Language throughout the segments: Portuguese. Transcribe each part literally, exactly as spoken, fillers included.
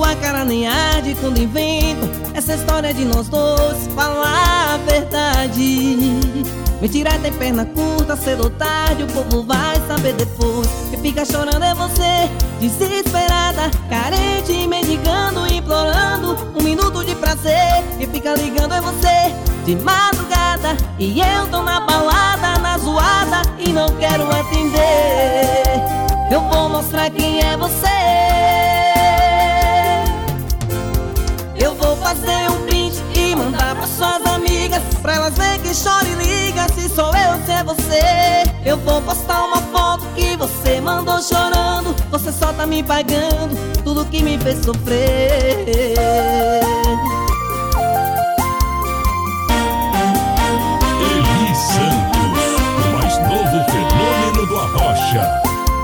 sua cara nem arde quando invento essa história de nós dois. Falar a verdade, mentira tem perna curta, cedo ou tarde o povo vai saber depois. Quem fica chorando é você, desesperada, carente, mendigando, implorando um minuto de prazer. Quem fica ligando é você, de madrugada, e eu tô na balada, na zoada, e não quero atender. Eu vou mostrar quem é você. Eu vou fazer um print e mandar pra suas amigas, pra elas verem que chora e liga, se sou eu, se é você. Eu vou postar uma foto que você mandou chorando, você só tá me pagando tudo que me fez sofrer. Eli Santos, o mais novo fenômeno do Arrocha.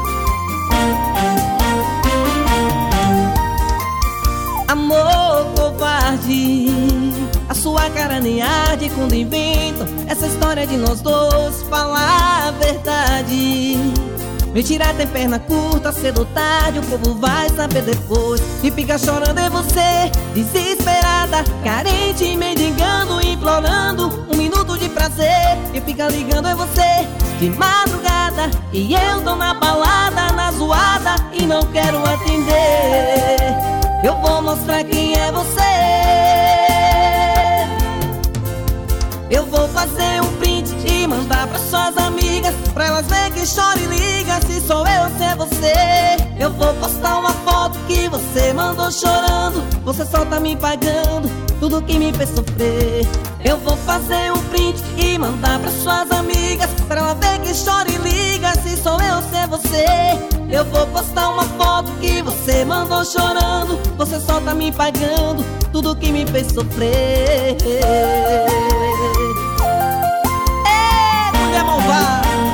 Amor covarde, a sua cara nem arde quando invento essa história de nós dois. Falar a verdade, mentira tem perna curta, cedo ou tarde o povo vai saber depois. E fica chorando é você, desesperada, carente, mendigando, implorando um minuto de prazer. E fica ligando é você, de madrugada, e eu tô na balada, na zoada, e não quero atender. Eu vou mostrar quem é você. Eu vou fazer um print e mandar pra suas amigas, pra elas verem que chora e liga, se sou eu, se é você. Eu vou postar uma foto que você mandou chorando, você só tá me pagando tudo que me fez sofrer. Eu vou fazer um print e mandar pra suas amigas, pra ela ver que chora e liga, se sou eu, se é você. Eu vou postar uma foto que você mandou chorando, você só tá me pagando tudo que me fez sofrer. Ei, mulher malvada!